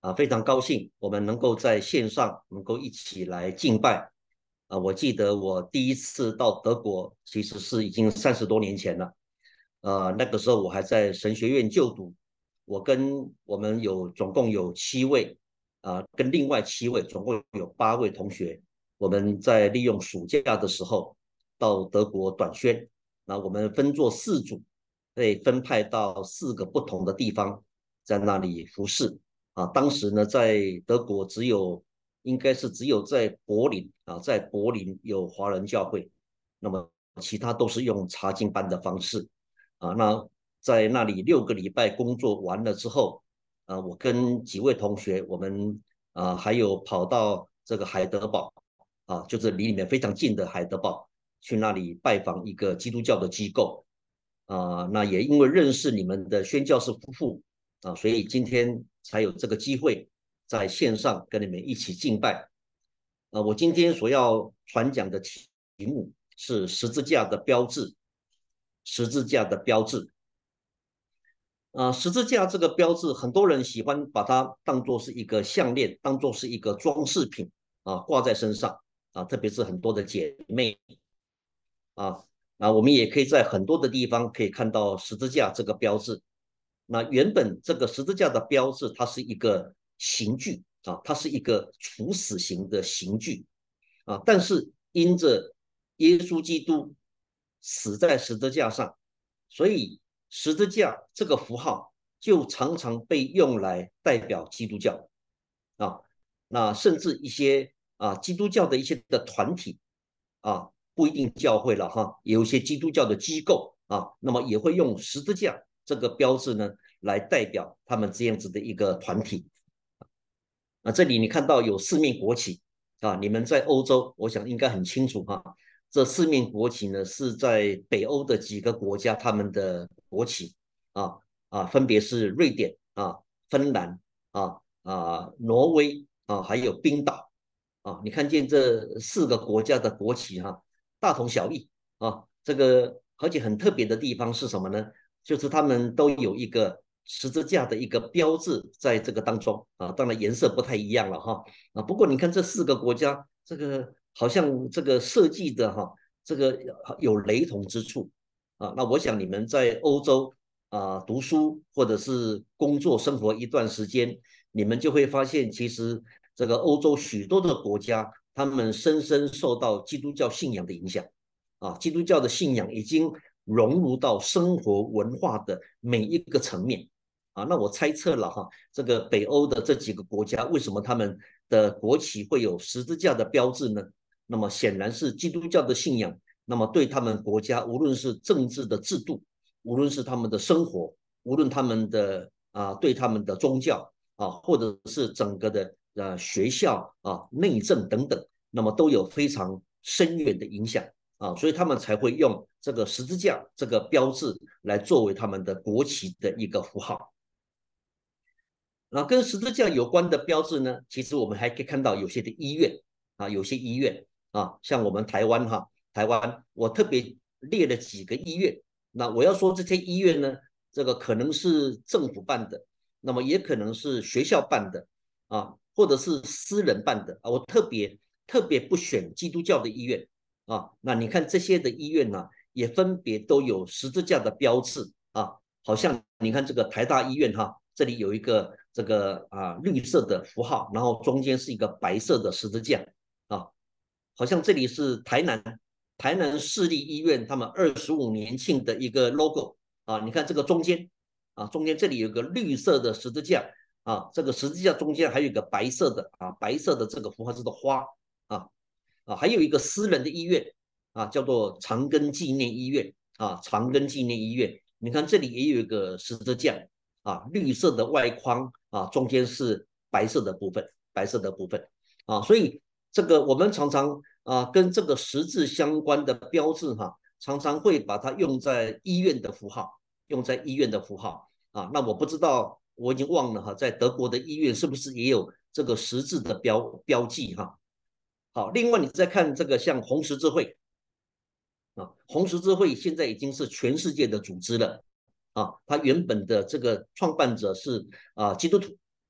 非常高兴我们能够在线上能够一起来敬拜。我记得我第一次到德国，其实是已经30多年前了。那个时候我还在神学院就读，我们总共有7位，跟另外7位总共有8位同学，我们在利用暑假的时候到德国短宣。那我们分作4组，被分派到4个不同的地方，在那里服侍。当时呢，在德国应该是只有在柏林在柏林有华人教会，那么其他都是用查经班的方式。那在那里6个礼拜工作完了之后，我跟几位同学，我们还有跑到这个海德堡就是离你们非常近的海德堡，去那里拜访一个基督教的机构。那也因为认识你们的宣教士夫妇所以今天才有这个机会在线上跟你们一起敬拜。我今天所要传讲的题目是十字架的标志，十字架的标志。十字架这个标志，很多人喜欢把它当做是一个项链，当做是一个装饰品挂在身上特别是很多的姐妹啊我们也可以在很多的地方可以看到十字架这个标志。那原本这个十字架的标志，它是一个刑具它是一个处死刑的刑具但是因着耶稣基督死在十字架上，所以十字架这个符号就常常被用来代表基督教啊。那甚至一些基督教的一些的团体不一定教会了有一些基督教的机构那么也会用十字架这个标志呢来代表他们这样子的一个团体。这里你看到有4面国旗你们在欧洲，我想应该很清楚这4面国旗呢是在北欧的几个国家他们的国旗分别是瑞典芬兰挪威还有冰岛你看见这4个国家的国旗大同小异这个而且很特别的地方是什么呢？就是他们都有一个十字架的一个标志在这个当中当然颜色不太一样了不过你看这4个国家，这个好像这个设计的这个有雷同之处那我想你们在欧洲读书或者是工作生活一段时间，你们就会发现，其实这个欧洲许多的国家，他们深深受到基督教信仰的影响基督教的信仰已经融入到生活文化的每一个层面那我猜测了这个北欧的这几个国家，为什么他们的国旗会有十字架的标志呢？那么显然是基督教的信仰，那么对他们国家，无论是政治的制度，无论是他们的生活，无论他们的对他们的宗教或者是整个的学校内政等等，那么都有非常深远的影响所以他们才会用这个十字架这个标志来作为他们的国旗的一个符号。那跟十字架有关的标志呢，其实我们还可以看到有些的医院有些医院像我们台湾我特别列了几个医院。那我要说这些医院呢，这个可能是政府办的，那么也可能是学校办的或者是私人办的我特别不选基督教的医院那你看这些的医院呢，也分别都有十字架的标志好像你看这个台大医院这里有一个这个绿色的符号，然后中间是一个白色的十字架啊，好像这里是台南市立医院他们25年庆的一个 logo 你看这个中间这里有个绿色的十字架这个十字架中间还有一个白色的这个符号叫做花啊还有一个私人的医院叫做长庚纪念医院长庚纪念医院，你看这里也有一个十字架绿色的外框中间是白色的部分所以这个我们常常跟这个十字相关的标志常常会把它用在医院的符号，那我不知道，我已经忘了在德国的医院是不是也有这个十字的标记好，另外你再看这个像红十字会红十字会现在已经是全世界的组织了它原本的这个创办者是基督徒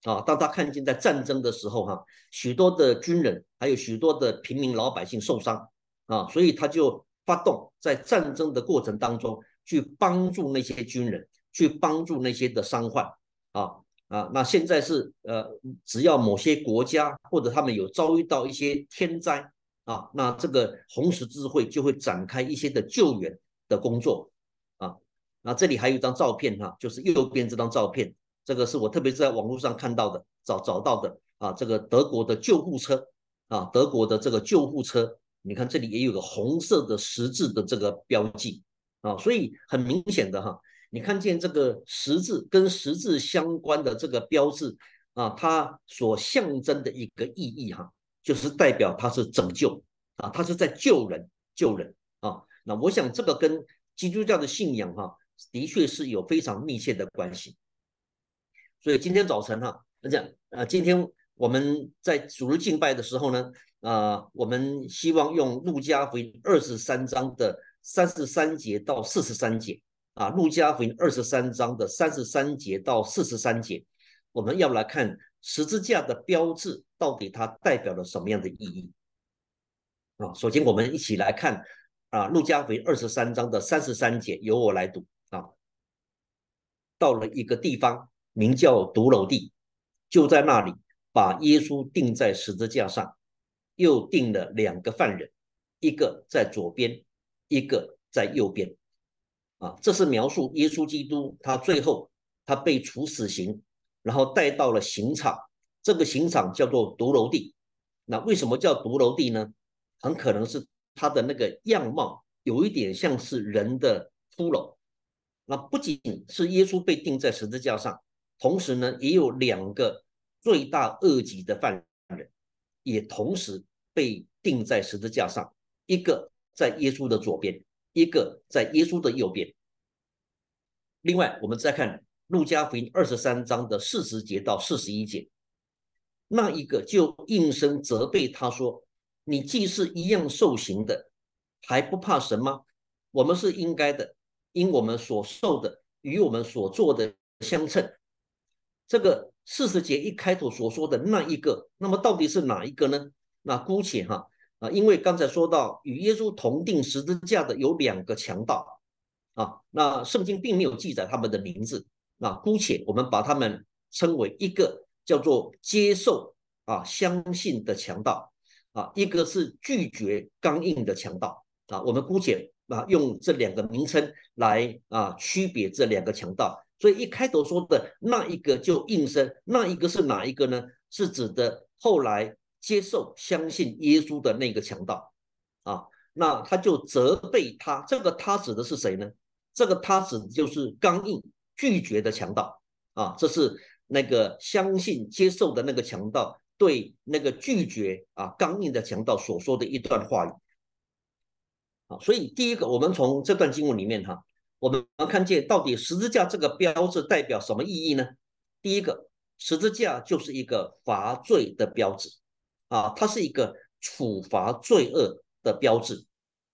啊，当他看见在战争的时候许多的军人还有许多的平民老百姓受伤啊，所以他就发动在战争的过程当中去帮助那些军人，去帮助那些的伤患啊。那现在是只要某些国家或者他们有遭遇到一些天灾啊，那这个红十字会就会展开一些的救援的工作啊。那这里还有一张照片就是右边这张照片，这个是我特别是在网络上看到的，找到的啊，这个德国的救护车啊，德国的这个救护车，你看这里也有个红色的十字的这个标记啊，所以很明显的你看见这个十字跟十字相关的这个标志啊，它所象征的一个意义就是代表它是拯救啊，它是在救人啊。那我想这个跟基督教的信仰的确是有非常密切的关系。所以今天早晨今天我们在主日敬拜的时候呢，我们希望用路加福音23章的33节到43节路加福音23章的33节到43节，我们要来看十字架的标志到底它代表了什么样的意义首先我们一起来看路加福音23章的33节，由我来读到了一个地方名叫独楼地，就在那里把耶稣钉在十字架上，又钉了2个犯人，一个在左边，一个在右边这是描述耶稣基督他最后他被处死刑，然后带到了刑场，这个刑场叫做独楼地。那为什么叫独楼地呢？很可能是他的那个样貌有一点像是人的骷髅。那不仅是耶稣被钉在十字架上，同时呢，也有2个罪大恶极的犯人，也同时被钉在十字架上，一个在耶稣的左边，一个在耶稣的右边。另外，我们再看路加福音23章的40节到41节，那一个就应声责备他说：“你既是一样受刑的，还不怕神吗？我们是应该的，因我们所受的与我们所做的相称。”这个40节一开头所说的那一个，那么到底是哪一个呢？那姑且因为刚才说到与耶稣同定十字架的有2个强盗那圣经并没有记载他们的名字，那姑且我们把他们称为一个叫做接受相信的强盗一个是拒绝刚硬的强盗我们姑且用这2个名称来区别这2个强盗。所以一开头说的那一个就应声，那一个是哪一个呢？是指的后来接受相信耶稣的那个强盗那他就责备他，这个他指的是谁呢？这个他指的就是刚硬拒绝的强盗这是那个相信接受的那个强盗对那个拒绝刚硬的强盗所说的一段话语所以第一个，我们从这段经文里面我们看见到底十字架这个标志代表什么意义呢？第一个，十字架就是一个罚罪的标志它是一个处罚罪恶的标志。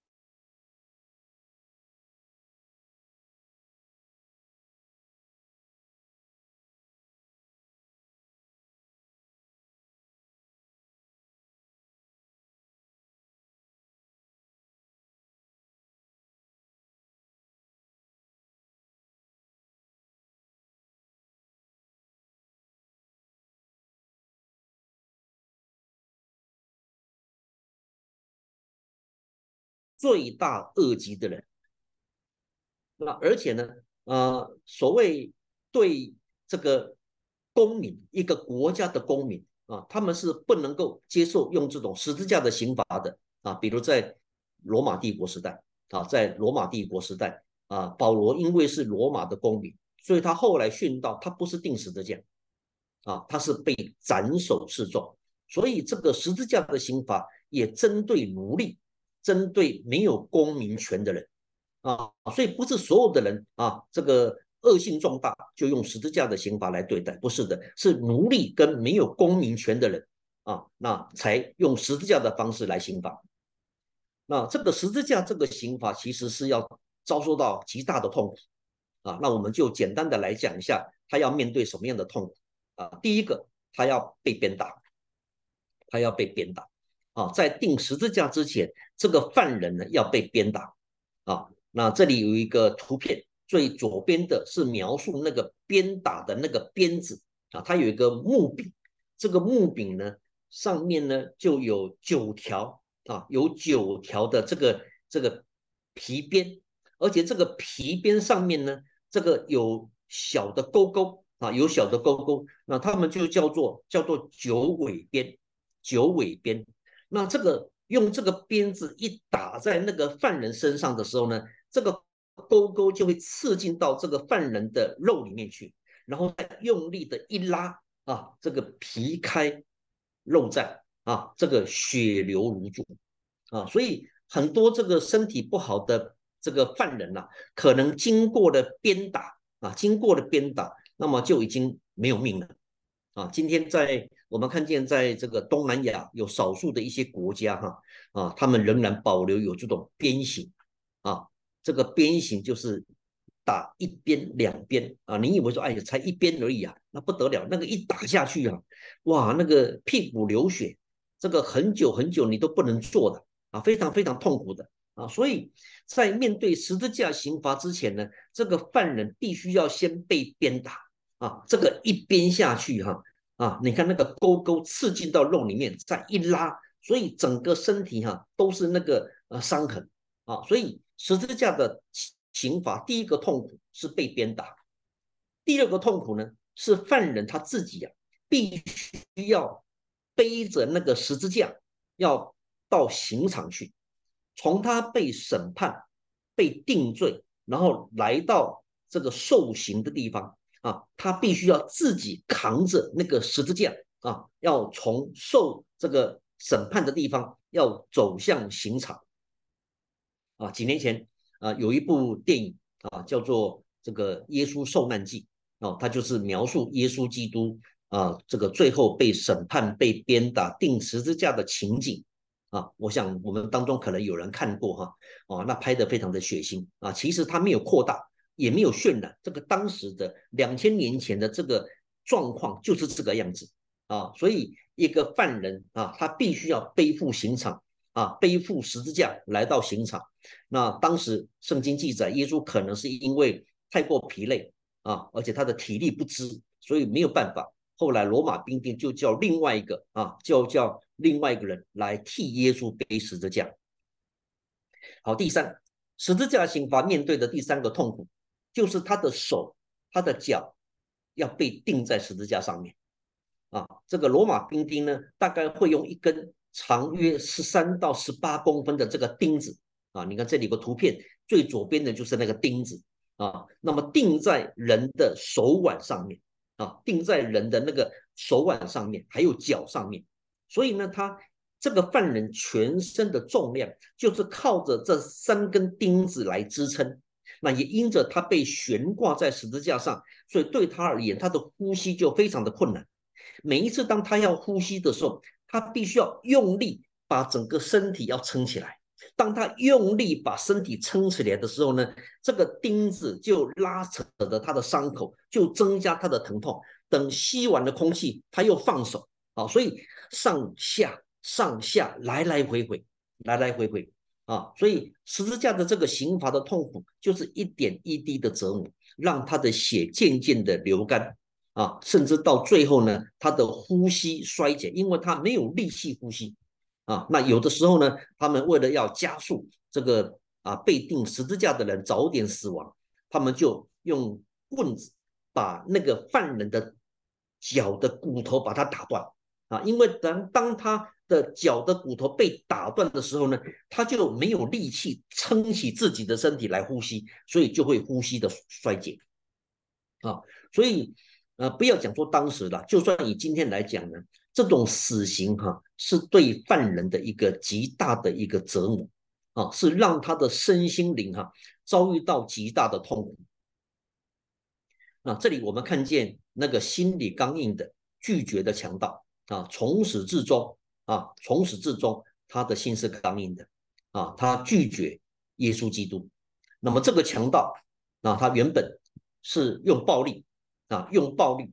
罪大恶极的人。那而且呢，所谓对这个公民，一个国家的公民他们是不能够接受用这种十字架的刑罚的比如在罗马帝国时代在罗马帝国时代保罗因为是罗马的公民，所以他后来殉道，他不是钉十字架他是被斩首示众，所以这个十字架的刑罚也针对奴隶，针对没有公民权的人所以不是所有的人这个恶性重大就用十字架的刑罚来对待，不是的，是奴隶跟没有公民权的人那才用十字架的方式来刑罚。那这个十字架这个刑罚其实是要遭受到极大的痛苦那我们就简单的来讲一下，他要面对什么样的痛苦第一个，他要被鞭打，他要被鞭打在钉十字架之前，这个犯人呢要被鞭打那这里有一个图片，最左边的是描述那个鞭打的那个鞭子它有一个木柄，这个木柄呢上面呢就有9条有9条的这个皮鞭，而且这个皮鞭上面呢，这个有小的勾勾有小的勾勾，那他们就叫做九尾鞭，九尾鞭。那这个用这个鞭子一打在那个犯人身上的时候呢，这个勾勾就会刺进到这个犯人的肉里面去，然后再用力的一拉这个皮开肉绽这个血流如注所以很多这个身体不好的这个犯人可能经过了鞭打经过了鞭打，那么就已经没有命了今天我们看见在这个东南亚有少数的一些国家他们仍然保留有这种鞭刑这个鞭刑就是打一鞭两鞭你以为说哎呀才一鞭而已那不得了，那个一打下去哇那个屁股流血，这个很久很久你都不能坐的非常非常痛苦的所以在面对十字架刑罚之前呢，这个犯人必须要先被鞭打这个一鞭下去你看那个勾勾刺进到肉里面，再一拉，所以整个身体都是那个伤痕所以十字架的刑罚第一个痛苦是被鞭打，第二个痛苦呢是犯人他自己必须要背着那个十字架要到刑场去，从他被审判、被定罪，然后来到这个受刑的地方他必须要自己扛着那个十字架要从受这个审判的地方要走向刑场几年前有一部电影叫做这个《耶稣受难记》它就是描述耶稣基督这个最后被审判、被鞭打、钉十字架的情景我想我们当中可能有人看过那拍得非常的血腥其实它没有扩大，也没有渲染，这个当时的2000年前的这个状况就是这个样子所以一个犯人他必须要背负刑场背负十字架来到刑场。那当时圣经记载，耶稣可能是因为太过疲累而且他的体力不支，所以没有办法。后来罗马兵丁就叫另外一个叫另外一个人来替耶稣背十字架。好，第三，十字架刑罚面对的第三个痛苦，就是他的手、他的脚要被钉在十字架上面这个罗马兵丁呢，大概会用一根长约13到18公分的这个钉子你看这里有个图片，最左边的就是那个钉子那么钉在人的手腕上面钉在人的那个手腕上面，还有脚上面，所以呢，他这个犯人全身的重量就是靠着这3根钉子来支撑。那也因着他被悬挂在十字架上，所以对他而言，他的呼吸就非常的困难。每一次当他要呼吸的时候，他必须要用力把整个身体要撑起来。当他用力把身体撑起来的时候呢，这个钉子就拉扯着他的伤口，就增加他的疼痛。等吸完了空气，他又放手所以上下上下来来回回，来来回回所以十字架的这个刑罚的痛苦，就是一点一滴的折磨，让他的血渐渐的流干甚至到最后呢，他的呼吸衰减，因为他没有力气呼吸那有的时候呢，他们为了要加速这个被钉十字架的人早点死亡，他们就用棍子把那个犯人的脚的骨头把它打断因为当他的脚的骨头被打断的时候呢，他就没有力气撑起自己的身体来呼吸，所以就会呼吸的衰竭所以不要讲说当时了，就算以今天来讲呢，这种死刑是对犯人的一个极大的一个折磨是让他的身心灵遭遇到极大的痛苦。那这里我们看见那个心理刚硬的拒绝的强盗从始至终从始至终他的心是刚硬的他拒绝耶稣基督。那么这个强盗他原本是用暴力用暴力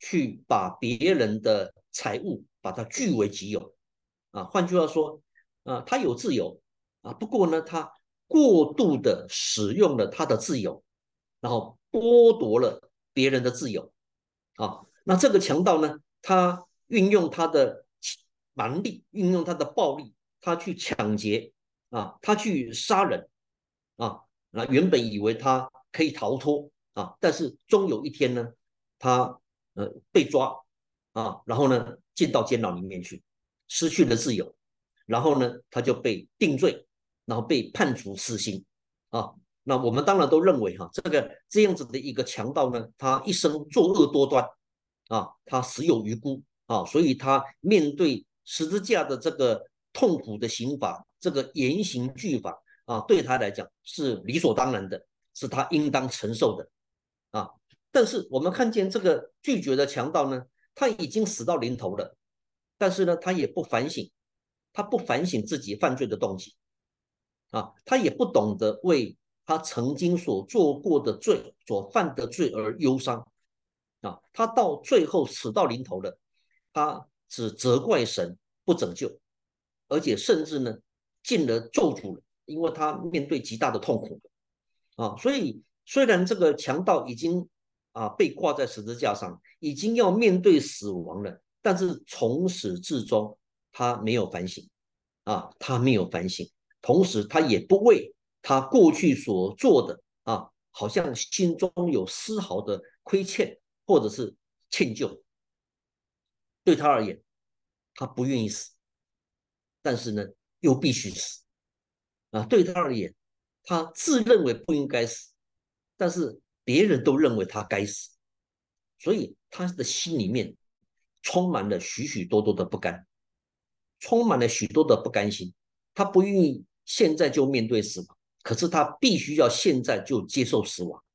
去把别人的财物把它据为己有啊。换句话说，他有自由啊，不过呢，他过度的使用了他的自由，然后剥夺了别人的自由啊。那这个强盗呢，他运用他的蛮力，运用他的暴力，他去抢劫啊，他去杀人啊。那原本以为他可以逃脱啊，但是终有一天呢，他被抓啊，然后呢进到监牢里面去，失去了自由，然后呢他就被定罪，然后被判处死刑啊。那我们当然都认为哈，这样子的一个强盗呢，他一生作恶多端啊，他死有余辜啊，所以他面对十字架的这个痛苦的刑罚，这个严刑峻法啊，对他来讲是理所当然的，是他应当承受的啊。但是我们看见这个拒绝的强盗呢，他已经死到临头了，但是呢，他也不反省，他不反省自己犯罪的动机啊，他也不懂得为他曾经所做过的罪、所犯的罪而忧伤啊。他到最后死到临头了，他只责怪神不拯救，而且甚至呢进了咒诅了，因为他面对极大的痛苦啊。所以虽然这个强盗已经被挂在十字架上，已经要面对死亡了，但是从始至终他没有反省他没有反省，同时他也不为他过去所做的好像心中有丝毫的亏欠或者是歉疚。对他而言，他不愿意死，但是呢又必须死对他而言，他自认为不应该死，但是别人都认为他该死，所以他的心里面充满了许许多多的不甘，充满了许多的不甘心。他不愿意现在就面对死亡，可是他必须要现在就接受死亡。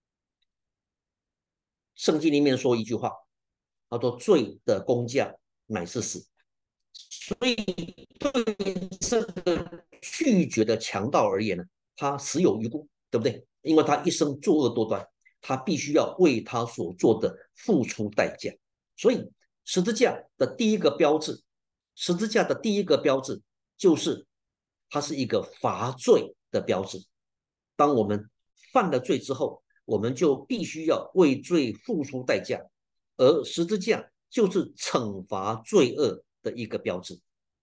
圣经里面说一句话，他说：“罪的工价乃是死。”所以对这个拒绝的强盗而言呢，他死有余辜，对不对？因为他一生作恶多端，他必须要为他所做的付出代价。所以十字架的第一个标志，十字架的第一个标志就是它是一个罚罪的标志。当我们犯了罪之后，我们就必须要为罪付出代价，而十字架就是惩罚罪恶的一个标志。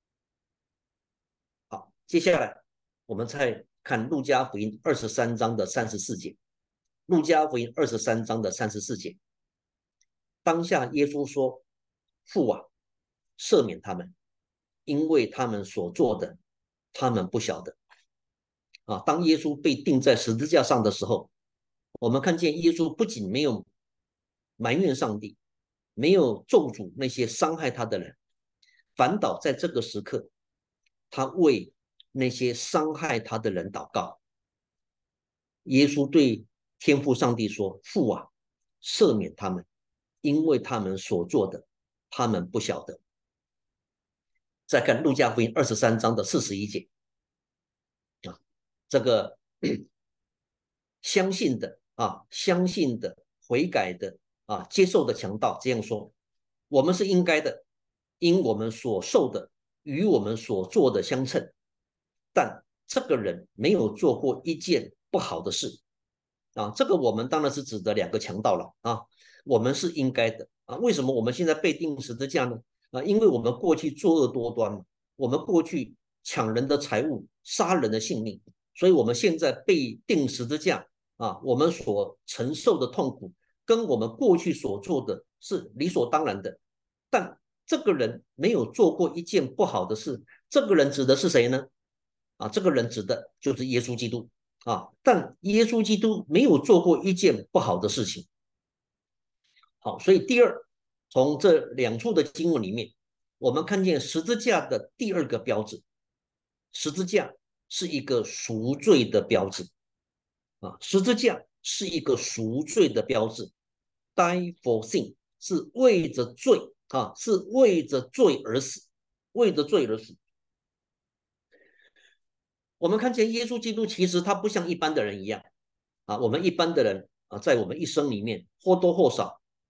好，接下来我们再看路加福音23章的34节。路加福音23章的34节，当下耶稣说：父啊，赦免他们，因为他们所做的，他们不晓得。当耶稣被钉在十字架上的时候，我们看见耶稣不仅没有埋怨上帝，没有咒诅那些伤害他的人，反倒在这个时刻，他为那些伤害他的人祷告。耶稣对天父上帝说：父啊，赦免他们，因为他们所做的，他们不晓得。再看路加福音23章的41节这个相信的悔改的接受的强盗这样说：我们是应该的，因我们所受的与我们所做的相称，但这个人没有做过一件不好的事这个我们当然是指的两个强盗了我们是应该的为什么我们现在被钉十字架呢因为我们过去作恶多端嘛，我们过去抢人的财物，杀人的性命，所以我们现在被钉十字架我们所承受的痛苦跟我们过去所做的是理所当然的。但这个人没有做过一件不好的事，这个人指的是谁呢？这个人指的就是耶稣基督但耶稣基督没有做过一件不好的事情。好，所以第二，从这两处的经文里面，我们看见十字架的第二个标志，十字架是一个赎罪的标志十字架是一个赎罪的标志，die for sin 是为着罪是为着罪而死，为着罪而死。我们看见耶稣基督其实他不像一般的人一样我们一般的人在我们一生里面或多或少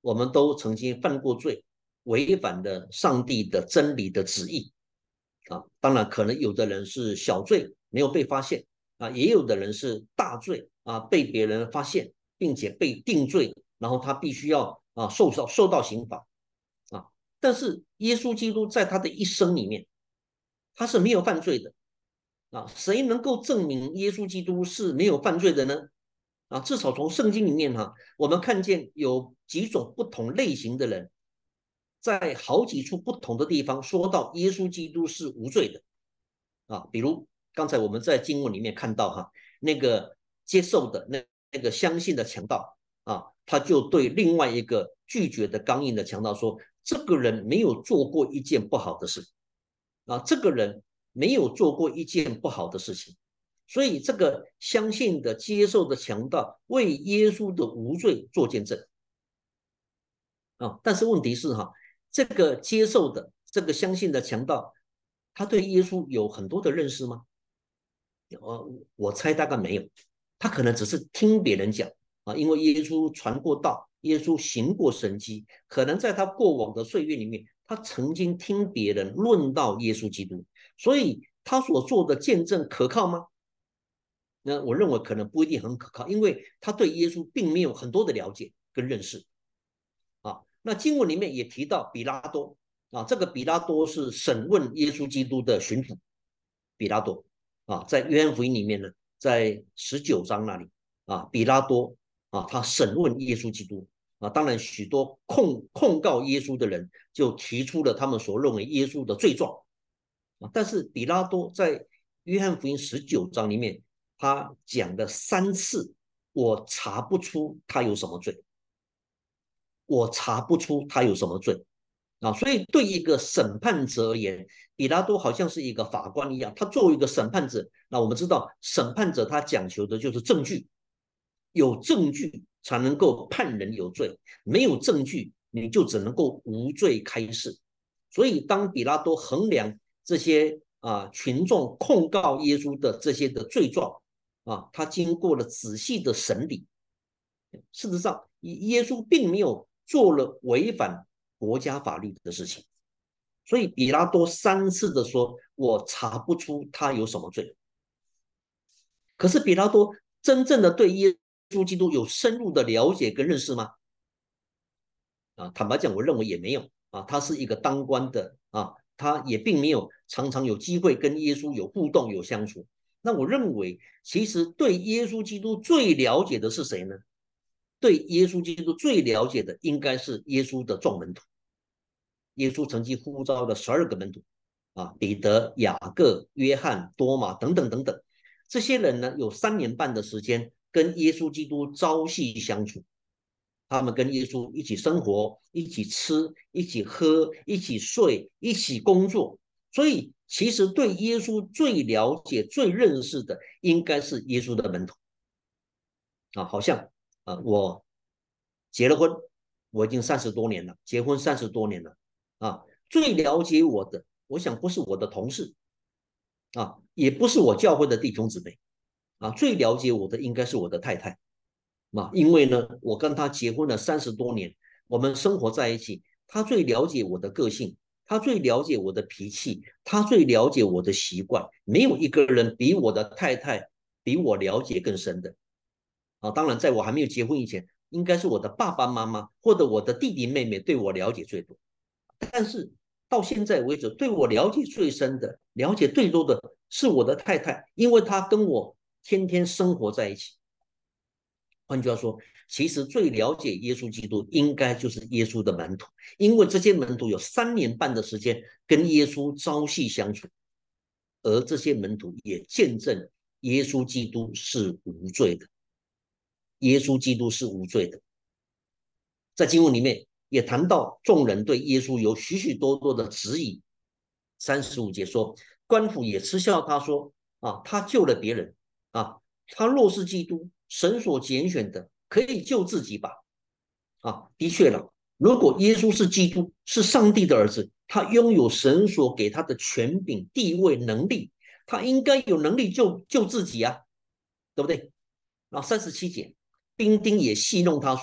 我们都曾经犯过罪，违反了上帝的真理的旨意啊。当然，可能有的人是小罪没有被发现啊，也有的人是大罪啊，被别人发现，并且被定罪，然后他必须要受到刑罚啊。但是耶稣基督在他的一生里面，他是没有犯罪的啊。谁能够证明耶稣基督是没有犯罪的呢？啊，至少从圣经里面哈，我们看见有几种不同类型的人，在好几处不同的地方说到耶稣基督是无罪的啊。比如刚才我们在经文里面看到哈，那个接受的那个相信的强盗啊，他就对另外一个拒绝的刚硬的强盗说，这个人没有做过一件不好的事啊，这个人没有做过一件不好的事情。所以这个相信的、接受的强盗为耶稣的无罪做见证啊。但是问题是哈，这个接受的、这个相信的强盗，他对耶稣有很多的认识吗？我猜大概没有，他可能只是听别人讲啊，因为耶稣传过道，耶稣行过神迹，可能在他过往的岁月里面，他曾经听别人论到耶稣基督，所以他所做的见证可靠吗？那我认为可能不一定很可靠，因为他对耶稣并没有很多的了解跟认识啊。那经文里面也提到比拉多啊，这个比拉多是审问耶稣基督的巡抚，比拉多啊，在约翰福音里面呢，在19章那里啊，比拉多啊，他审问耶稣基督啊，当然许多控告耶稣的人就提出了他们所认为耶稣的罪状啊，但是比拉多在约翰福音19章里面，他讲了3次，我查不出他有什么罪，我查不出他有什么罪啊，所以对一个审判者而言，比拉多好像是一个法官一样，他作为一个审判者，那我们知道审判者他讲求的就是证据，有证据才能够判人有罪，没有证据你就只能够无罪开释。所以当比拉多衡量这些群众控告耶稣的这些的罪状啊，他经过了仔细的审理，事实上耶稣并没有做了违反国家法律的事情，所以比拉多3次的说，我查不出他有什么罪。可是比拉多真正的对耶稣基督有深入的了解跟认识吗？啊，坦白讲，我认为也没有啊。他是一个当官的啊，他也并没有常常有机会跟耶稣有互动、有相处。那我认为，其实对耶稣基督最了解的是谁呢？对耶稣基督最了解的应该是耶稣的众门徒。耶稣曾经呼召了12个门徒啊，彼得、雅各、约翰、多马等等等等。这些人呢，有3年半的时间跟耶稣基督朝夕相处。他们跟耶稣一起生活，一起吃，一起喝，一起睡，一起工作。所以，其实对耶稣最了解、最认识的，应该是耶稣的门徒啊。好像我结了婚，我已经30多年了，结婚30多年了啊。最了解我的，我想不是我的同事啊，也不是我教会的弟兄姊妹啊，最了解我的应该是我的太太。因为呢，我跟他结婚了30多年，我们生活在一起，他最了解我的个性，他最了解我的脾气，他最了解我的习惯，没有一个人比我的太太比我了解更深的啊。当然，在我还没有结婚以前，应该是我的爸爸妈妈或者我的弟弟妹妹对我了解最多，但是到现在为止，对我了解最深的、了解最多的是我的太太，因为她跟我天天生活在一起。换句话说，其实最了解耶稣基督应该就是耶稣的门徒，因为这些门徒有3年半的时间跟耶稣朝夕相处，而这些门徒也见证耶稣基督是无罪的，耶稣基督是无罪的。在经文里面也谈到众人对耶稣有许许多多的质疑。35节说，官府也嗤笑他说他救了别人啊，他若是基督，神所拣选的，可以救自己吧。的确了，如果耶稣是基督，是上帝的儿子，他拥有神所给他的权柄、地位、能力，他应该有能力救自己啊，对不对？37节，兵丁也戏弄他说：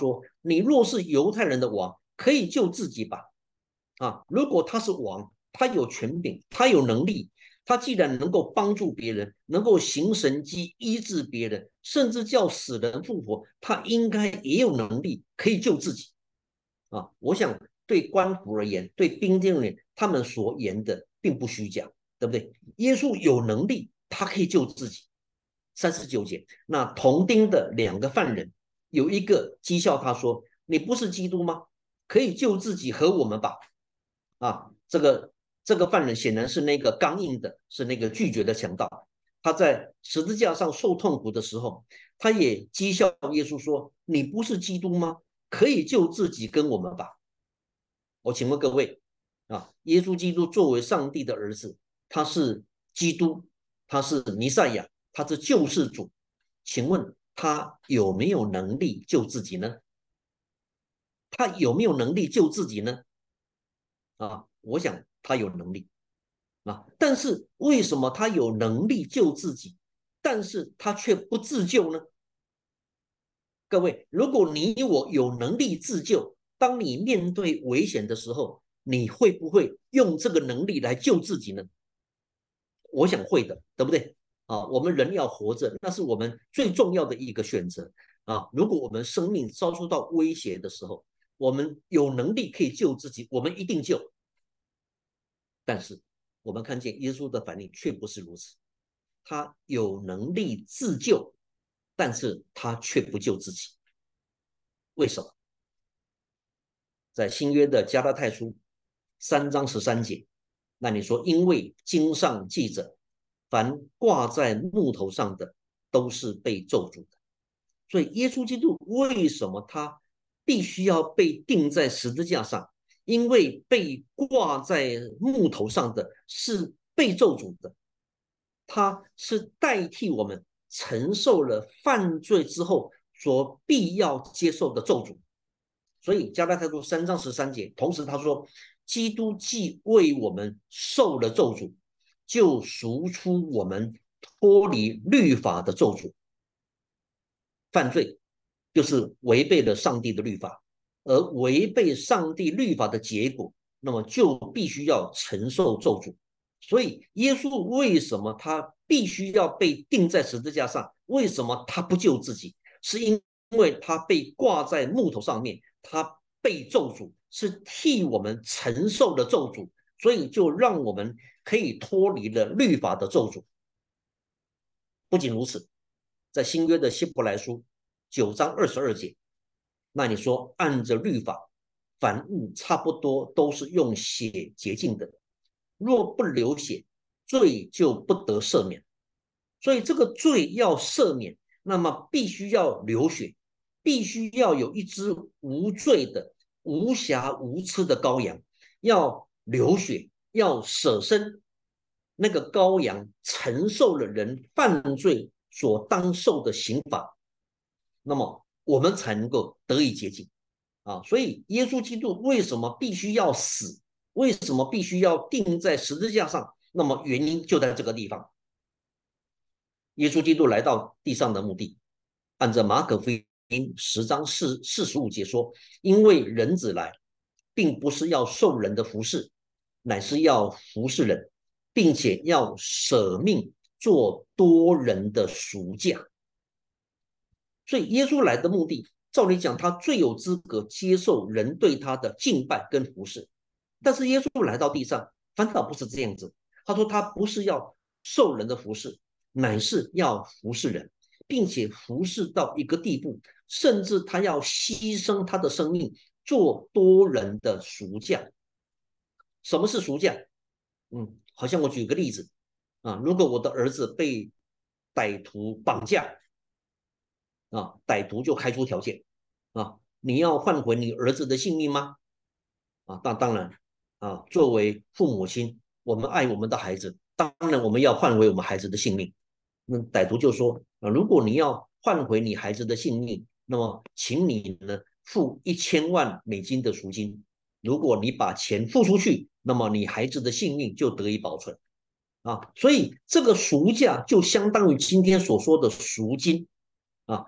你若是犹太人的王，可以救自己吧？啊，如果他是王，他有权柄，他有能力，他既然能够帮助别人，能够行神迹医治别人，甚至叫死人复活，他应该也有能力可以救自己啊。我想对官府而言，对兵丁而言，他们所言的并不虚假，对不对？耶稣有能力，他可以救自己。39节，那同丁的2个犯人，有一个讥笑他说：“你不是基督吗？可以救自己和我们吧？”啊，这个犯人显然是那个刚硬的，是那个拒绝的强盗。他在十字架上受痛苦的时候，他也讥笑耶稣说：“你不是基督吗？可以救自己跟我们吧。”我请问各位啊，耶稣基督作为上帝的儿子，他是基督，他是弥赛亚，他是救世主。请问他有没有能力救自己呢？他有没有能力救自己呢？啊，我想他有能力啊，但是为什么他有能力救自己，但是他却不自救呢？各位，如果你我有能力自救，当你面对危险的时候，你会不会用这个能力来救自己呢？我想会的，对不对？啊，我们人要活着，那是我们最重要的一个选择啊。如果我们生命遭受到威胁的时候，我们有能力可以救自己，我们一定救。但是我们看见耶稣的反应却不是如此，他有能力自救，但是他却不救自己。为什么？在新约的加拉太书3章13节，那你说，因为经上记着，凡挂在木头上的，都是被咒诅的。所以耶稣基督为什么他必须要被钉在十字架上？因为被挂在木头上的是被咒诅的，他是代替我们承受了犯罪之后所必要接受的咒诅。所以加拉太书3章13节，同时他说，基督既为我们受了咒诅，就赎出我们脱离律法的咒诅。犯罪就是违背了上帝的律法，而违背上帝律法的结果，那么就必须要承受咒诅。所以耶稣为什么他必须要被钉在十字架上？为什么他不救自己？是因为他被挂在木头上面，他被咒诅，是替我们承受的咒诅，所以就让我们可以脱离了律法的咒诅。不仅如此，在新约的希伯来书9章22节，那你说按着律法，凡物差不多都是用血洁净的，若不流血，罪就不得赦免。所以这个罪要赦免，那么必须要流血，必须要有一只无罪的、无瑕无疵的羔羊，要流血，要舍身。那个羔羊承受了人犯罪所当受的刑罚，那么我们才能够得以洁净啊。所以耶稣基督为什么必须要死？为什么必须要钉在十字架上？那么原因就在这个地方。耶稣基督来到地上的目的，按照马可福音10章45节说，因为人子来，并不是要受人的服侍，乃是要服侍人，并且要舍命做多人的赎价。所以耶稣来的目的，照理讲，他最有资格接受人对他的敬拜跟服侍。但是耶稣来到地上，反倒不是这样子。他说他不是要受人的服侍，乃是要服侍人，并且服侍到一个地步，甚至他要牺牲他的生命，做多人的赎价。什么是赎价？好像我举个例子啊，如果我的儿子被歹徒绑架啊，歹徒就开出条件啊，你要换回你儿子的性命吗？啊，当然啊，作为父母亲，我们爱我们的孩子，当然我们要换回我们孩子的性命。那歹徒就说啊，如果你要换回你孩子的性命，那么请你呢付1000万美金的赎金。如果你把钱付出去，那么你孩子的性命就得以保存啊。所以这个赎价就相当于今天所说的赎金啊。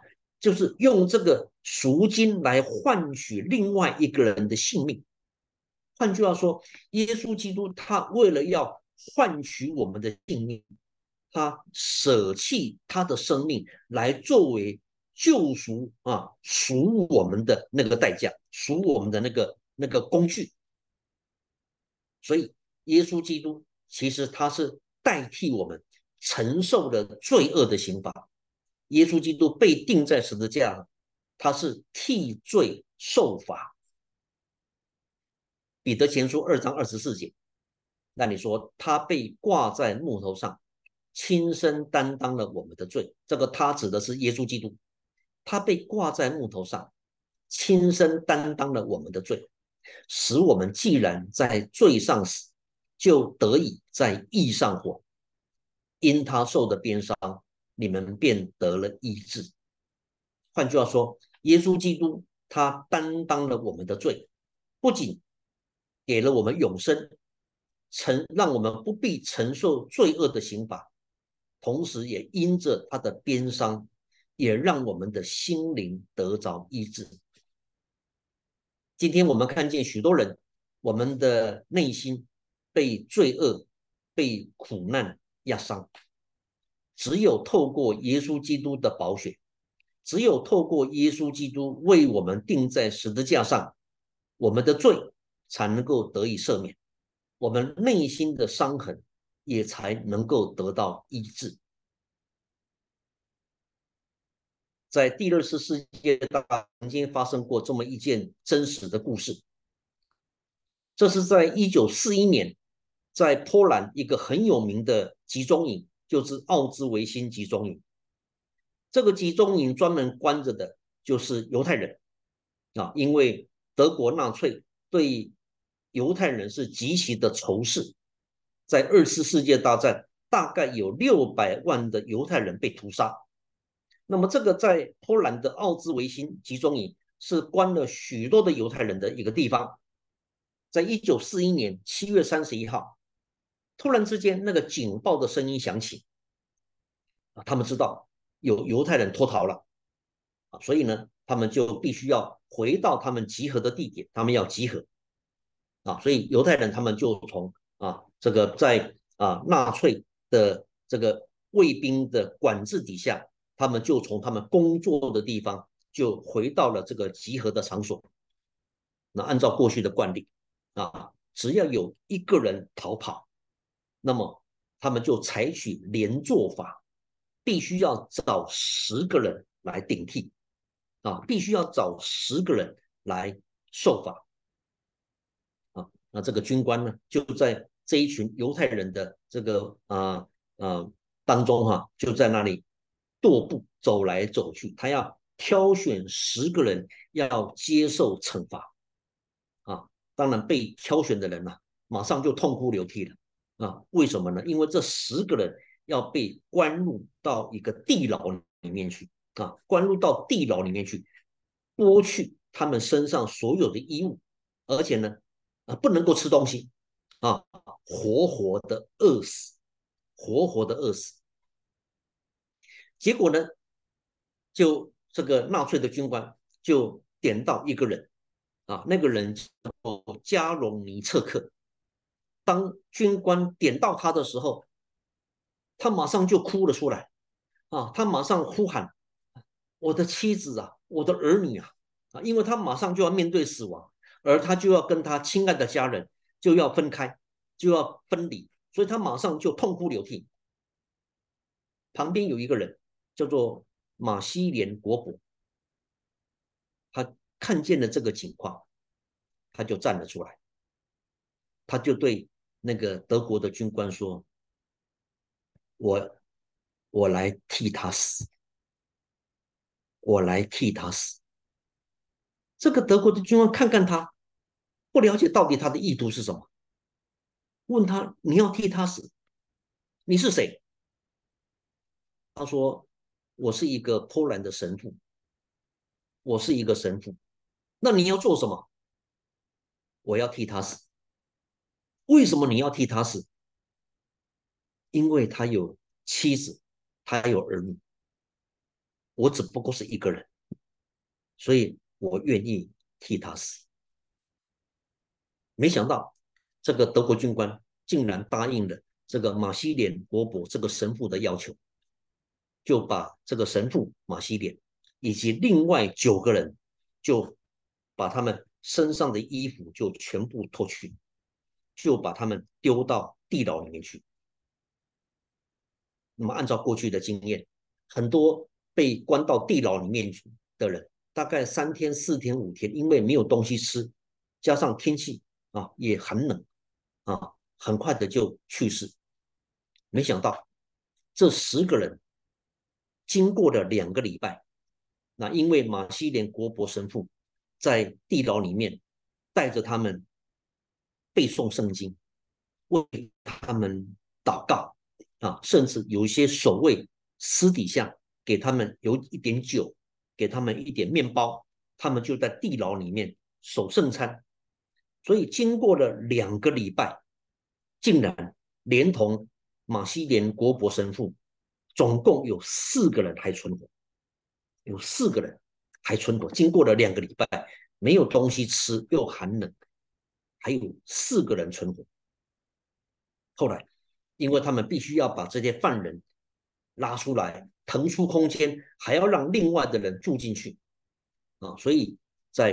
就是用这个赎金来换取另外一个人的性命。换句话说，耶稣基督他为了要换取我们的性命，他舍弃他的生命来作为救赎啊，赎我们的那个代价，赎我们的那个工具。所以，耶稣基督其实他是代替我们承受了罪恶的刑罚。耶稣基督被钉在十字架上，他是替罪受罚。彼得前书2章24节，那你说他被挂在木头上，亲身担当了我们的罪。这个他指的是耶稣基督，他被挂在木头上，亲身担当了我们的罪，使我们既然在罪上死，就得以在义上活。因他受的鞭伤，你们便得了医治。换句话说，耶稣基督他担当了我们的罪，不仅给了我们永生，让我们不必承受罪恶的刑罚，同时也因着他的鞭伤，也让我们的心灵得着医治。今天我们看见许多人，我们的内心被罪恶、被苦难压伤，只有透过耶稣基督的宝血，只有透过耶稣基督为我们钉在十字架上，我们的罪才能够得以赦免，我们内心的伤痕也才能够得到医治。在第二次世界大战曾经发生过这么一件真实的故事，这是在1941年，在波兰一个很有名的集中营，就是奥兹维辛集中营。这个集中营专门关着的就是犹太人啊，因为德国纳粹对犹太人是极其的仇视，在二次世界大战大概有600万的犹太人被屠杀。那么这个在波兰的奥兹维辛集中营是关了许多的犹太人的一个地方。在1941年7月31号，突然之间那个警报的声音响起，他们知道有犹太人脱逃了，所以呢，他们就必须要回到他们集合的地点，他们要集合所以犹太人他们就从这个在纳粹的这个卫兵的管制底下，他们就从他们工作的地方就回到了这个集合的场所。那按照过去的惯例只要有一个人逃跑，那么他们就采取连坐法，必须要找10个人来顶替必须要找10个人来受罚那这个军官呢，就在这一群犹太人的这个当中就在那里踱步走来走去，他要挑选10个人要接受惩罚当然被挑选的人马上就痛哭流涕了为什么呢？因为这10个人要被关入到一个地牢里面去关入到地牢里面去，剥去他们身上所有的衣物，而且呢不能够吃东西活活的饿死，活活的饿死。结果呢，就这个纳粹的军官就点到一个人那个人叫加隆尼策克。当军官点到他的时候，他马上就哭了出来他马上呼喊：我的妻子我的儿女因为他马上就要面对死亡，而他就要跟他亲爱的家人就要分开，就要分离，所以他马上就痛哭流涕。旁边有一个人叫做马西连国博，他看见了这个情况，他就站了出来，他就对那个德国的军官说：我来替他死，我来替他死。这个德国的军官看看他，不了解到底他的意图是什么，问他：你要替他死？你是谁？他说：我是一个波兰的神父，我是一个神父。那你要做什么？我要替他死。为什么你要替他死？因为他有妻子，他有儿女，我只不过是一个人， 所以我愿意替他死。没想到这个德国军官竟然答应了这个马西连国伯这个神父的要求，就把这个神父马西连以及另外9个人，就把他们身上的衣服就全部脱去，就把他们丢到地牢里面去。那么按照过去的经验，很多被关到地牢里面的人，大概3天、4天、5天，因为没有东西吃，加上天气也很冷很快的就去世。没想到这10个人经过了2个礼拜，那因为马西连国伯神父在地牢里面带着他们背诵圣经，为他们祷告甚至有一些守卫私底下给他们有一点酒，给他们一点面包，他们就在地牢里面守圣餐。所以经过了2个礼拜，竟然连同马西连国伯神父，总共有4个人还存活，有4个人还存活。经过了2个礼拜，没有东西吃，又寒冷，还有4个人存活。后来，因为他们必须要把这些犯人拉出来，腾出空间，还要让另外的人住进去所以在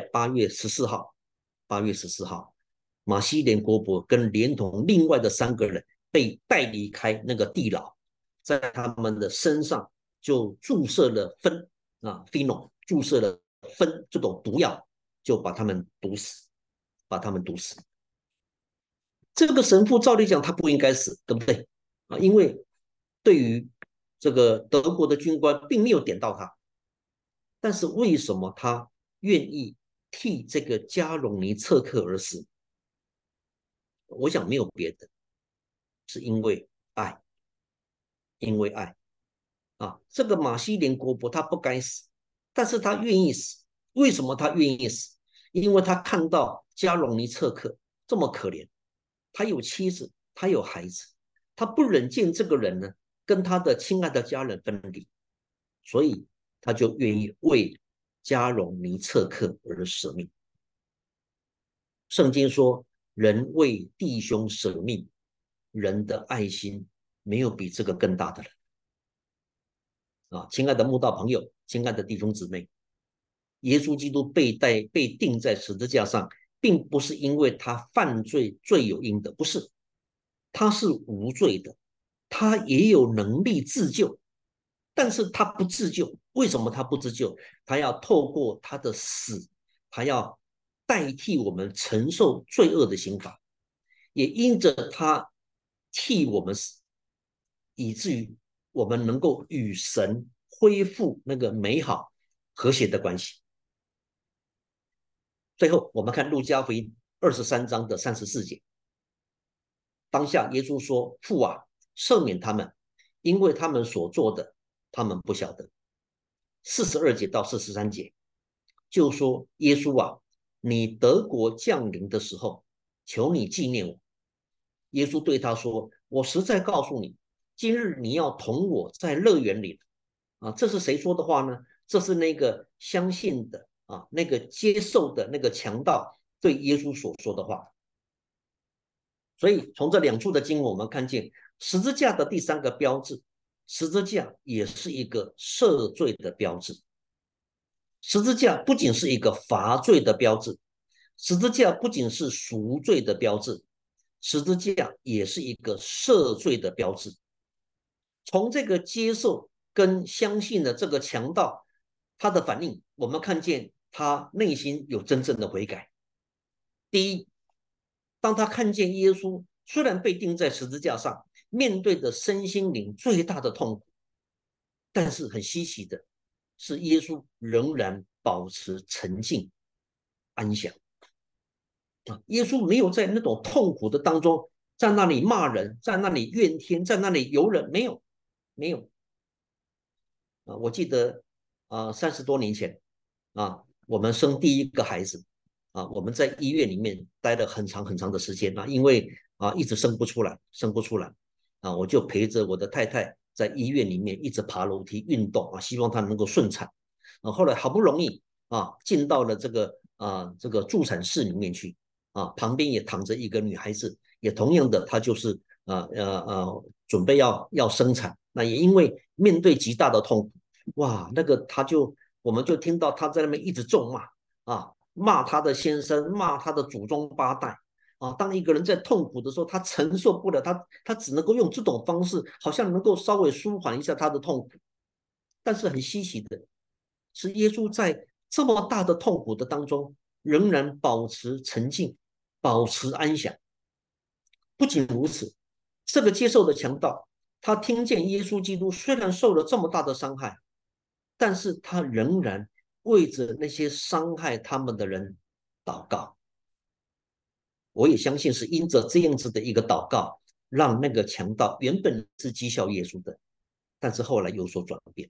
8月14号，马西连国伯跟连同另外的3个人被带离开那个地牢，在他们的身上就注射了菲农，注射了酚这种毒药，就把他们毒死，把他们毒死。这个神父照理讲他不应该死，对不对因为对于这个德国的军官并没有点到他，但是为什么他愿意替这个加隆尼策克而死？我想没有别的，是因为爱，因为爱这个马西连国伯他不该死，但是他愿意死。为什么他愿意死？因为他看到加隆尼策克这么可怜，他有妻子，他有孩子，他不忍见这个人呢跟他的亲爱的家人分离，所以他就愿意为加隆尼策克而舍命。圣经说，人为弟兄舍命，人的爱心没有比这个更大的了亲爱的慕道朋友，亲爱的弟兄姊妹，耶稣基督被钉在十字架上，并不是因为他犯罪罪有应得，不是，他是无罪的，他也有能力自救，但是他不自救。为什么他不自救？他要透过他的死，他要代替我们承受罪恶的刑罚，也因着他替我们死，以至于我们能够与神恢复那个美好和谐的关系。最后，我们看路加福音23章的34节，当下耶稣说：“父啊，赦免他们，因为他们所做的，他们不晓得。”42节到43节就说：“耶稣啊，你得国降临的时候，求你纪念我。”耶稣对他说：“我实在告诉你，今日你要同我在乐园里。”这是谁说的话呢？这是那个相信的那个接受的那个强盗对耶稣所说的话。所以从这2处的经文，我们看见十字架的第3个标志，十字架也是一个赦罪的标志。十字架不仅是一个罚罪的标志，十字架不仅是赎罪的标志，十字架也是一个赦罪的标志。从这个接受跟相信的这个强盗他的反应，我们看见他内心有真正的悔改。第一，当他看见耶稣虽然被钉在十字架上，面对着身心灵最大的痛苦，但是很稀奇的是，耶稣仍然保持沉静安详耶稣没有在那种痛苦的当中在那里骂人，在那里怨天，在那里尤人，没有，没有我记得30多年前我们生第一个孩子我们在医院里面待了很长很长的时间因为一直生不出来，生不出来我就陪着我的太太在医院里面一直爬楼梯运动希望她能够顺产后来好不容易进到了这个助产室里面去旁边也躺着一个女孩子，也同样的，她就是准备要生产，那也因为面对极大的痛苦，哇，那个我们就听到她在那边一直咒骂骂她的先生，骂她的祖宗八代。当一个人在痛苦的时候，他承受不了，他只能够用这种方式，好像能够稍微舒缓一下他的痛苦。但是很稀奇的是，耶稣在这么大的痛苦的当中，仍然保持沉静，保持安详。不仅如此，这个接受的强盗，他听见耶稣基督虽然受了这么大的伤害，但是他仍然为着那些伤害他们的人祷告。我也相信是因着这样子的一个祷告，让那个强盗原本是讥笑耶稣的，但是后来有所转变。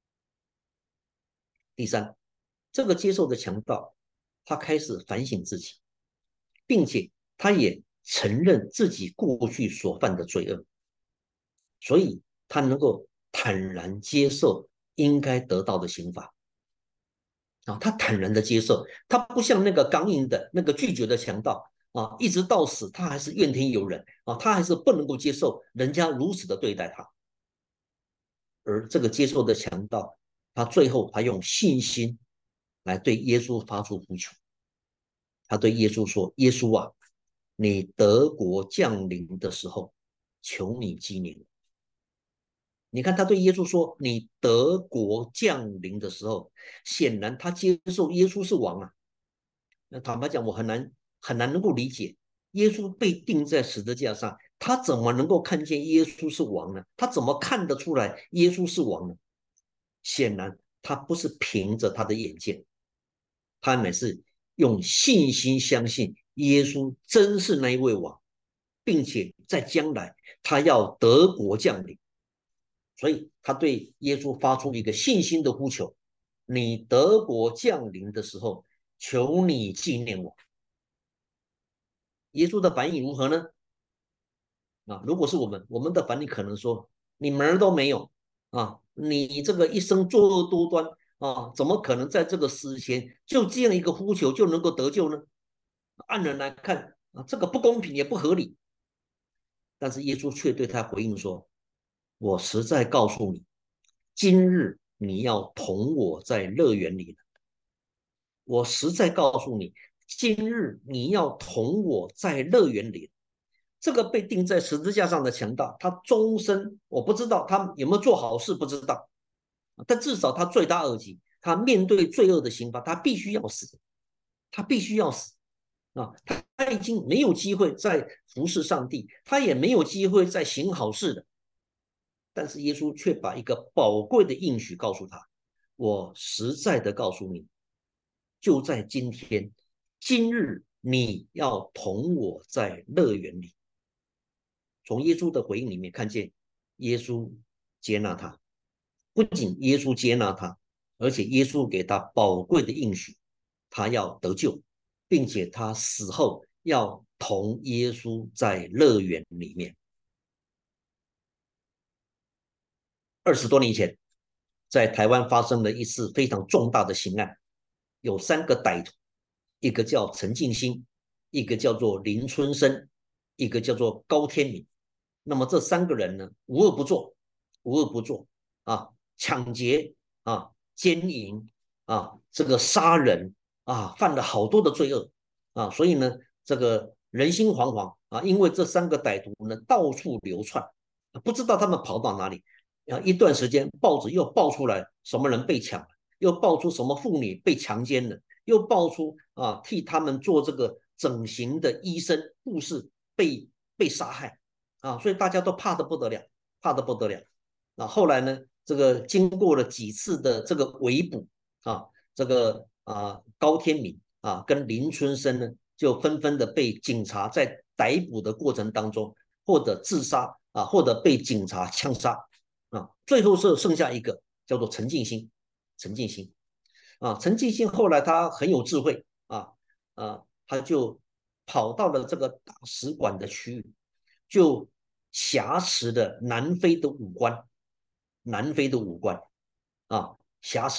第三，这个接受的强盗，他开始反省自己，并且他也承认自己过去所犯的罪恶，所以他能够坦然接受应该得到的刑罚。他坦然的接受，他不像那个刚硬的那个拒绝的强盗一直到死，他还是怨天尤人他还是不能够接受人家如此的对待他。而这个接受的强盗，他最后他用信心来对耶稣发出呼求，他对耶稣说：“耶稣啊，你德国降临的时候，求你纪念我。”你看他对耶稣说：“你德国降临的时候”，显然他接受耶稣是王啊。那坦白讲，我很难能够理解，耶稣被钉在十字架上，他怎么能够看见耶稣是王呢？他怎么看得出来耶稣是王呢？显然，他不是凭着他的眼见，他乃是用信心相信耶稣真是那一位王，并且在将来他要得国降临，所以他对耶稣发出一个信心的呼求：你得国降临的时候，求你纪念我。耶稣的反应如何呢？如果是我们的反应可能说：你门儿都没有你这个一生作恶多端怎么可能在这个时间就这样一个呼求就能够得救呢？按人来看这个不公平也不合理。但是耶稣却对他回应说：我实在告诉你，今日你要同我在乐园里了。我实在告诉你，今日你要同我在乐园里。这个被钉在十字架上的强盗，他终身我不知道他有没有做好事，不知道，但至少他罪大恶极，他面对罪恶的刑罚，他必须要死，他必须要死他已经没有机会再服侍上帝，他也没有机会再行好事了。但是耶稣却把一个宝贵的应许告诉他：我实在的告诉你，就在今天，今日你要同我在乐园里。从耶稣的回应里面看见，耶稣接纳他，不仅耶稣接纳他，而且耶稣给他宝贵的应许，他要得救，并且他死后要同耶稣在乐园里面。20多年前，在台湾发生了一次非常重大的刑案，有3个歹徒，一个叫陈进兴，一个叫做林春生，一个叫做高天明。那么这3个人呢，无恶不作，无恶不作抢劫奸淫这个杀人犯了好多的罪恶所以呢，这个人心惶惶因为这3个歹徒呢到处流窜，不知道他们跑到哪里。一段时间，报纸又爆出来什么人被抢了，又爆出什么妇女被强奸了，又爆出替他们做这个整形的医生、护士被杀害所以大家都怕得不得了，怕得不得了。后来呢，这个经过了几次的这个围捕这个高天明跟林春生呢，就纷纷的被警察在逮捕的过程当中，或者自杀或者被警察枪杀最后是剩下一个叫做陈进兴，陈进兴陈进兴后来他很有智慧他就跑到了这个大使馆的区域，就挟持了南非的武官，南非的武官挟持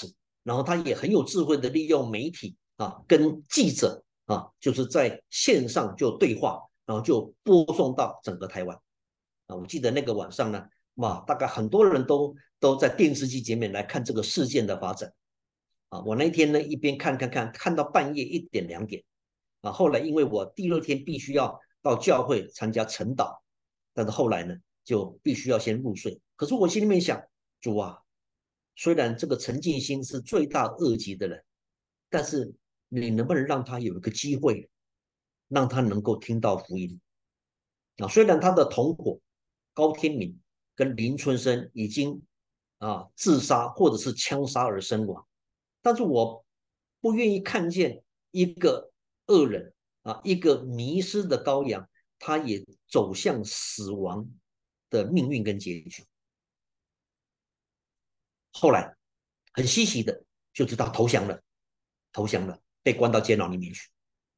然后他也很有智慧的利用媒体跟记者就是在线上就对话，然后就播送到整个台湾我记得那个晚上呢，大概很多人都在电视机前面来看这个事件的发展我那一天呢一边看到半夜1点2点后来因为我第二天必须要到教会参加晨祷，但是后来呢就必须要先入睡。可是我心里面想，主啊，虽然这个陈进兴是罪大恶极的人，但是你能不能让他有一个机会，让他能够听到福音虽然他的同伙高天明跟林春生已经自杀或者是枪杀而身亡，但是我不愿意看见一个恶人一个迷失的羔羊，他也走向死亡的命运跟结局。后来很稀奇的就知道投降了，被关到监牢里面去，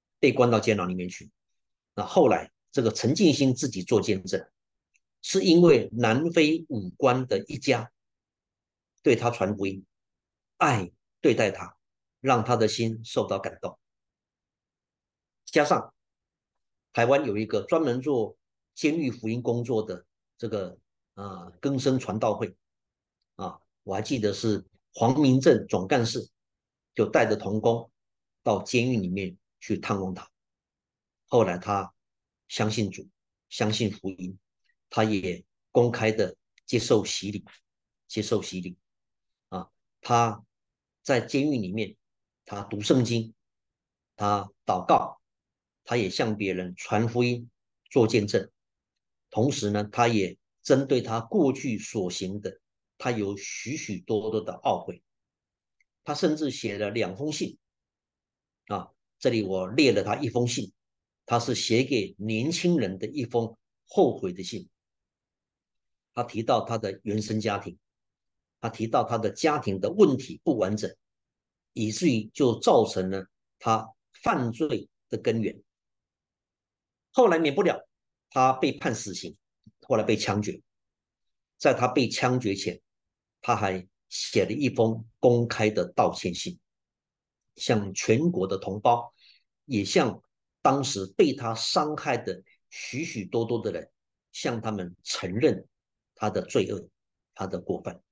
那后来这个陈进兴自己做见证，是因为南非武官的一家对他传福音，爱对待他，让他的心受到感动。加上台湾有一个专门做监狱福音工作的这个更生传道会我还记得是黄明正总干事就带着同工到监狱里面去探望他。后来他相信主，相信福音，他也公开的接受洗礼，接受洗礼啊。他在监狱里面，他读圣经，他祷告，他也向别人传福音，做见证。同时呢，他也针对他过去所行的，他有许许多多的懊悔。他甚至写了2封信这里我列了他一封信，他是写给年轻人的一封后悔的信。他提到他的原生家庭，他提到他的家庭的问题不完整，以至于就造成了他犯罪的根源。后来免不了他被判死刑，后来被枪决。在他被枪决前，他还写了一封公开的道歉信，向全国的同胞，也向当时被他伤害的许许多多的人，向他们承认他的罪恶，他的过犯。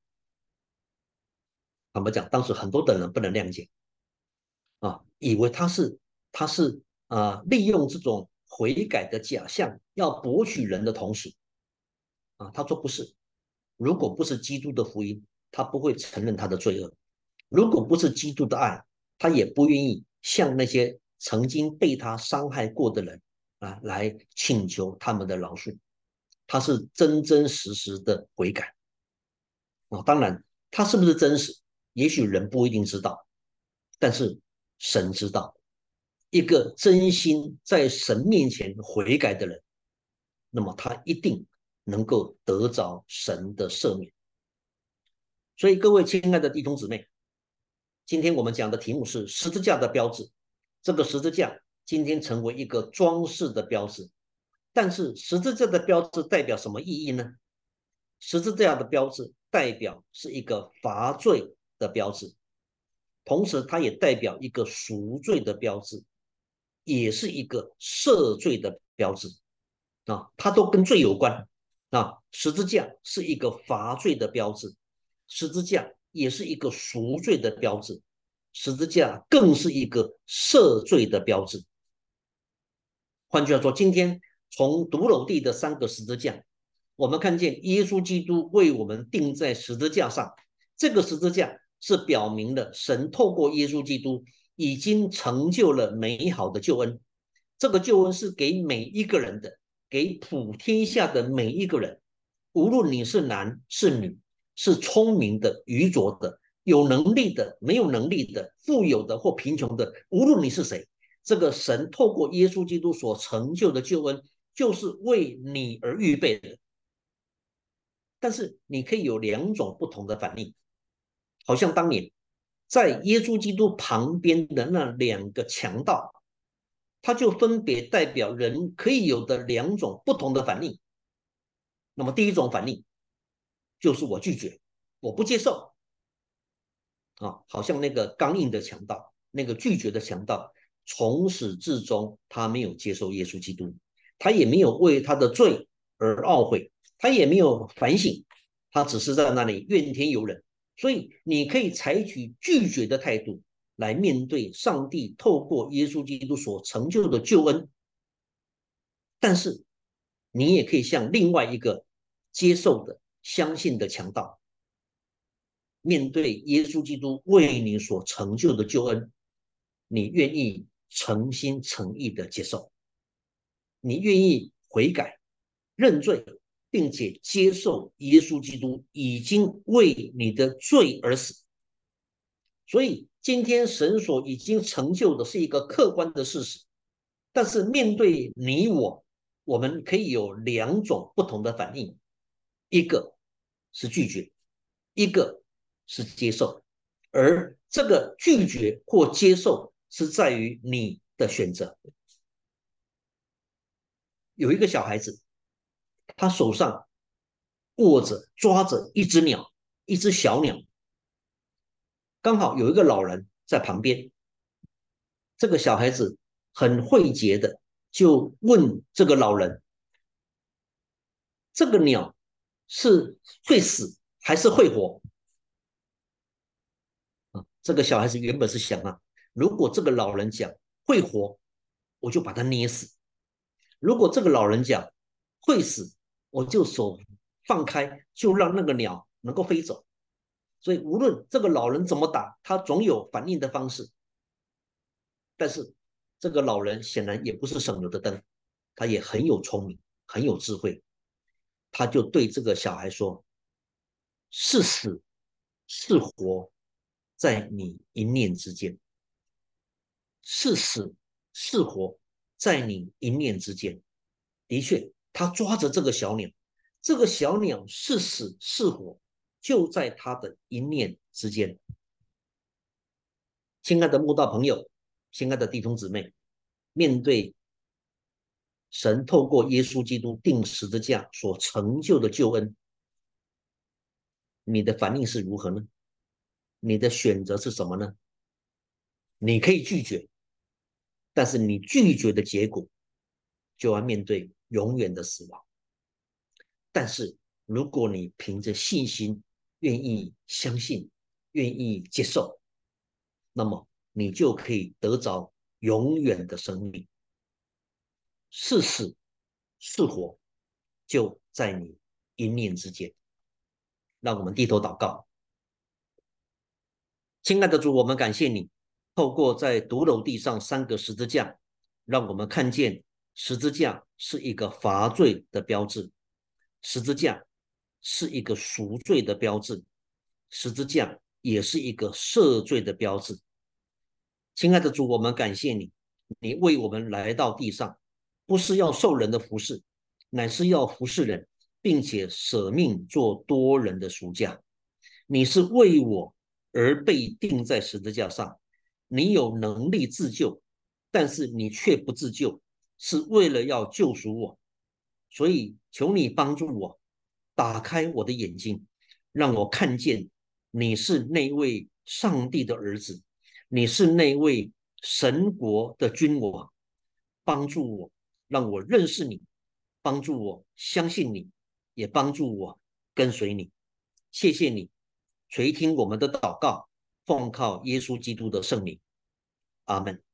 坦白讲，当时很多的人不能谅解以为他是利用这种悔改的假象，要博取人的同情他说不是，如果不是基督的福音，他不会承认他的罪恶；如果不是基督的爱，他也不愿意向那些曾经被他伤害过的人来请求他们的饶恕。他是真真实实的悔改当然，他是不是真实，也许人不一定知道，但是神知道。一个真心在神面前悔改的人，那么他一定能够得着神的赦免。所以各位亲爱的弟兄姊妹，今天我们讲的题目是十字架的标志。这个十字架今天成为一个装饰的标志，但是十字架的标志代表什么意义呢？十字架的标志代表是一个罚罪的标志，同时它也代表一个赎罪的标志，也是一个赦罪的标志它都跟罪有关十字架是一个罚罪的标志，十字架也是一个赎罪的标志，十字架更是一个赦罪的标志。换句话说，今天从独楼地的3个十字架，我们看见耶稣基督为我们钉在十字架上，这个十字架是表明了神透过耶稣基督已经成就了美好的救恩。这个救恩是给每一个人的，给普天下的每一个人，无论你是男是女，是聪明的愚拙的，有能力的没有能力的，富有的或贫穷的，无论你是谁，这个神透过耶稣基督所成就的救恩就是为你而预备的。但是你可以有2种不同的反应，好像当年在耶稣基督旁边的那2个强盗，他就分别代表人可以有的2种不同的反应。那么第一种反应就是我拒绝，我不接受好像那个刚硬的强盗，那个拒绝的强盗，从始至终他没有接受耶稣基督，他也没有为他的罪而懊悔，他也没有反省，他只是在那里怨天尤人。所以你可以采取拒绝的态度来面对上帝透过耶稣基督所成就的救恩，但是你也可以像另外一个接受的、相信的强盗，面对耶稣基督为你所成就的救恩，你愿意诚心诚意的接受，你愿意悔改、认罪，并且接受耶稣基督已经为你的罪而死。所以今天神所已经成就的是一个客观的事实，但是面对你我，我们可以有两种不同的反应，一个是拒绝，一个是接受，而这个拒绝或接受是在于你的选择。有一个小孩子，他手上抓着一只鸟，一只小鸟，刚好有一个老人在旁边，这个小孩子很慧捷的就问这个老人：这个鸟是会死还是会活？这个小孩子原本是想如果这个老人讲会活，我就把它捏死；如果这个老人讲会死，我就手放开，就让那个鸟能够飞走。所以无论这个老人怎么打，他总有反应的方式。但是这个老人显然也不是省油的灯，他也很有聪明，很有智慧。他就对这个小孩说：是死是活，在你一念之间；是死是活，在你一念之间。的确，他抓着这个小鸟，这个小鸟是死是活，就在他的一念之间。亲爱的慕道朋友，亲爱的弟兄姊妹，面对神透过耶稣基督钉十字架所成就的救恩，你的反应是如何呢？你的选择是什么呢？你可以拒绝，但是你拒绝的结果就要面对永远的死亡。但是如果你凭着信心，愿意相信，愿意接受，那么你就可以得着永远的生命。是死是活，就在你一念之间。让我们低头祷告。亲爱的主，我们感谢你，透过在独楼地上三个十字架，让我们看见十字架是一个罚罪的标志，十字架是一个赎罪的标志，十字架也是一个赦罪的标志。亲爱的主，我们感谢你，你为我们来到地上，不是要受人的服侍，乃是要服侍人，并且舍命做多人的赎价。你是为我而被钉在十字架上，你有能力自救，但是你却不自救，是为了要救赎我。所以求你帮助我，打开我的眼睛，让我看见你是那位上帝的儿子，你是那位神国的君王，帮助我，让我认识你，帮助我相信你，也帮助我跟随你。谢谢你垂听我们的祷告，奉靠耶稣基督的圣名，阿门。